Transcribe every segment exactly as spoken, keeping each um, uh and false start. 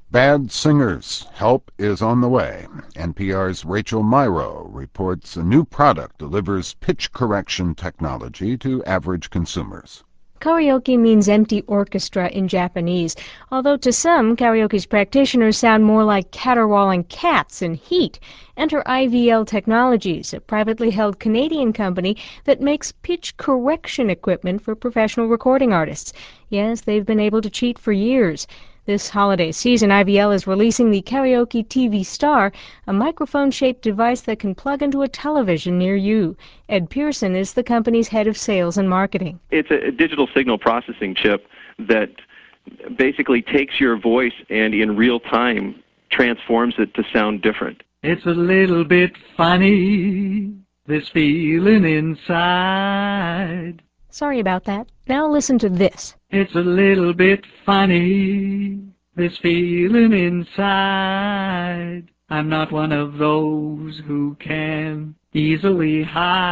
Bad singers. Help is on the way. N P R's Rachel Myrow reports a new product delivers pitch correction technology to average consumers. Karaoke means empty orchestra in Japanese, although to some, karaoke's practitioners sound more like caterwauling cats in heat. Enter I V L Technologies, a privately held Canadian company that makes pitch correction equipment for professional recording artists. Yes, they've been able to cheat for years. This holiday season, I V L is releasing the Karaoke T V Star, a microphone-shaped device that can plug into a television near you. Ed Pearson is the company's head of sales and marketing. It's a digital signal processing chip that basically takes your voice and in real time transforms it to sound different. It's a little bit funny, this feeling inside. Sorry about that. Now listen to this. It's a little bit funny, this feeling inside. I'm not one of those who can easily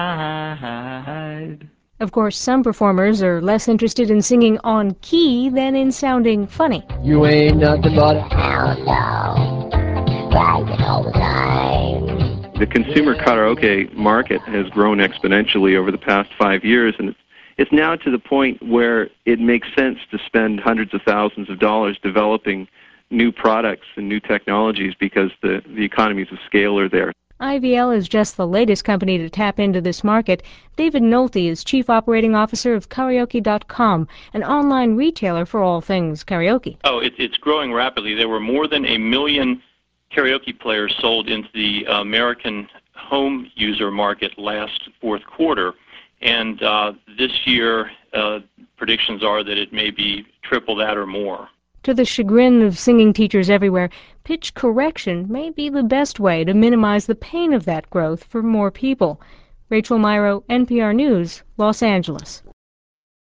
hide. Of course, some performers are less interested in singing on key than in sounding funny. You ain't nothing but a hound dog, bragging all the time. The consumer karaoke market has grown exponentially over the past five years, and it's It's now to the point where it makes sense to spend hundreds of thousands of dollars developing new products and new technologies because the, the economies of scale are there. I V L is just the latest company to tap into this market. David Nolte is Chief Operating Officer of Karaoke dot com, an online retailer for all things karaoke. Oh, it, it's growing rapidly. There were more than a million karaoke players sold into the American home user market last fourth quarter. And uh, this year, uh, predictions are that it may be triple that or more. To the chagrin of singing teachers everywhere, pitch correction may be the best way to minimize the pain of that growth for more people. Rachel Myrow, N P R News, Los Angeles.